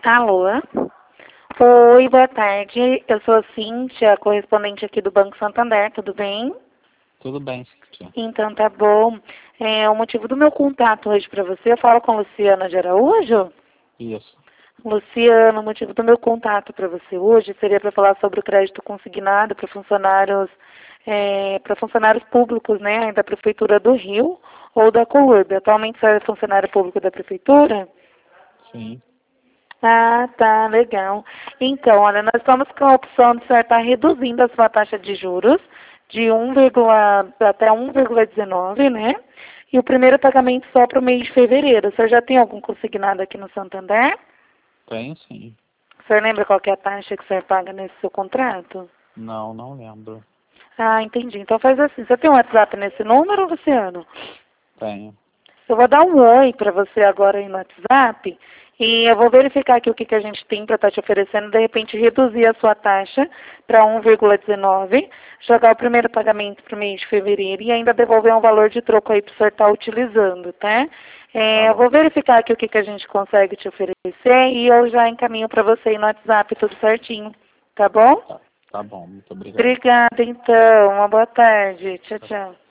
Alô? Oi, boa tarde. Eu sou a Cíntia, correspondente aqui do Banco Santander, tudo bem? Tudo bem, Cíntia. Então tá bom. O motivo do meu contato hoje para você, eu falo com Luciana de Araújo? Isso. Luciana, o motivo do meu contato para você hoje seria para falar sobre o crédito consignado para funcionários públicos, né, da Prefeitura do Rio ou da Colurb. Atualmente você é funcionário público da Prefeitura? Sim. Ah, tá, legal. Então, olha, nós estamos com a opção de você estar reduzindo a sua taxa de juros de até 1,19, né? E o primeiro pagamento só para o mês de fevereiro. O senhor já tem algum consignado aqui no Santander? Tenho sim. O senhor lembra qual que é a taxa que o senhor paga nesse seu contrato? Não lembro. Ah, entendi. Então faz assim, você tem um WhatsApp nesse número, Luciano? Tenho. Eu vou dar um oi para você agora aí no WhatsApp e eu vou verificar aqui o que a gente tem para estar te oferecendo, de repente reduzir a sua taxa para 1,19, jogar o primeiro pagamento para o mês de fevereiro e ainda devolver um valor de troco aí para o senhor estar utilizando, tá? Tá Eu bom. vou verificar aqui o que a gente consegue te oferecer e eu já encaminho para você aí no WhatsApp tudo certinho, tá bom? Tá bom. Muito obrigado. Obrigada então, uma boa tarde. Tchau, tchau.